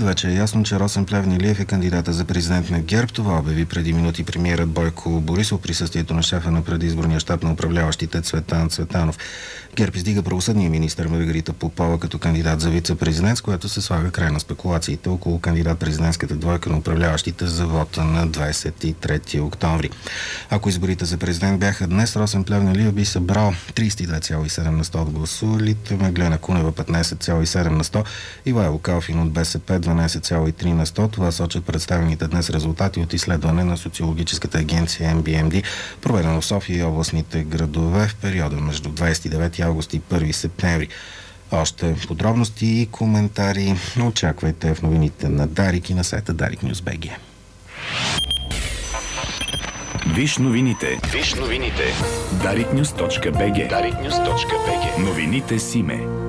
вече е ясно, че Росен Плевнелиев е кандидата за президент на ГЕРБ. Това обяви преди минути премиерът Бойко Борисов в присъствието на шефа на предизборния щаб на управляващите Цветан Цветанов. ГЕРБ издига правосъдния министър Маргарита Попова като кандидат за вице-президент, с което се слага край на спекулациите около кандидат-президентската двойка на управляващите за вота на 23 октомври. Ако изборите за президент бяха днес, Росен Плевнелиев би събрал 32,7 на 100 от гласувалите, Меглена Кунева 15,7 на 100, Ивайло Калфин от БСП 12,3 на 100. Това сочат представените днес резултати от изследване на социологическата агенция MBMD, проведено в София и областните градове в периода между 29 август и 1 септември. Още подробности и коментари очаквайте в новините на Дарик и на сайта Дарик.News.bg. Виж новините. Дарик.News.bg. Новините с име.